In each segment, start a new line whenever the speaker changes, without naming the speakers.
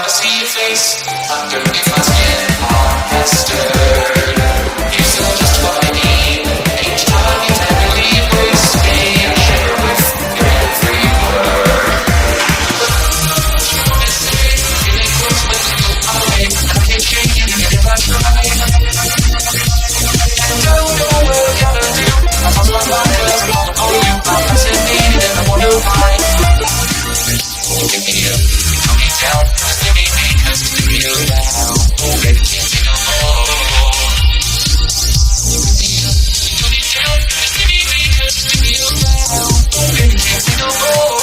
wanna see your face. Underneath my skin, all festered. You still just what I need. Each time you tell me leave, waste me. I shiver with your every word. You say, feeling close when you look my way. I can't shake you if I try. And don't know what I'm gonna do. I lost my mind 'cause I'm all on you. I'm fascinated and I wonder why. Give me up, put me down, just give me cause it's give me now. Oh baby, can't say no more. Put me down, just give me cause it's give me now. Oh baby, can't say no more.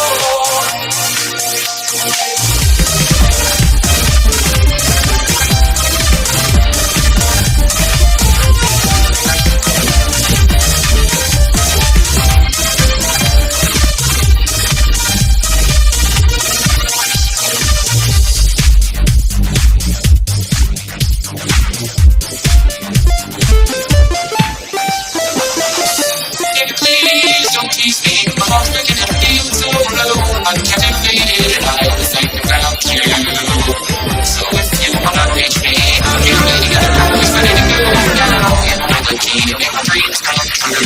I'm captivated and I only think about you. So if you wanna reach me, I'm here ready to go. Always ready to go now. And I'm the key to make my dreams come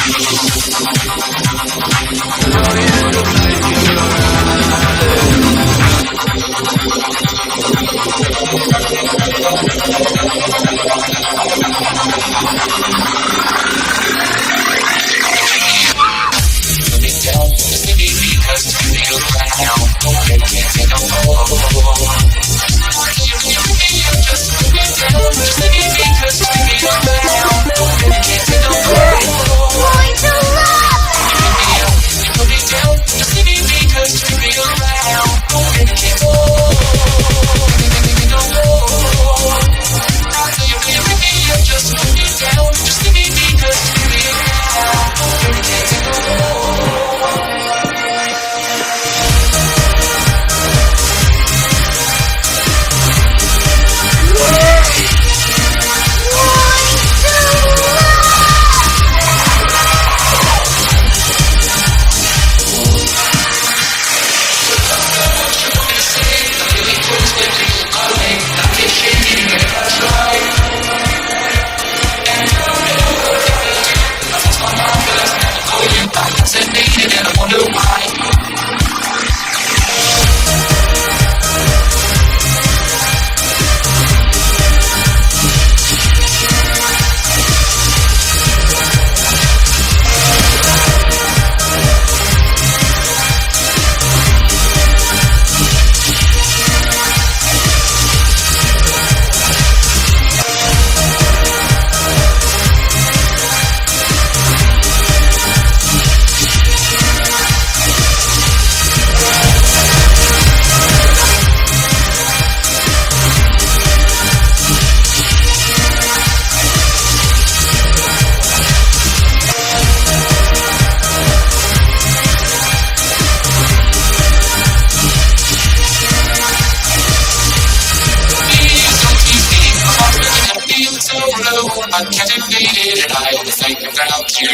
I'm captivated and I only think about you.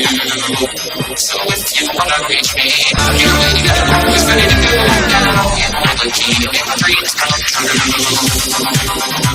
So if you wanna reach me, I'm here ready to go. Always ready to go now. And I'm the key to make my dreams come true.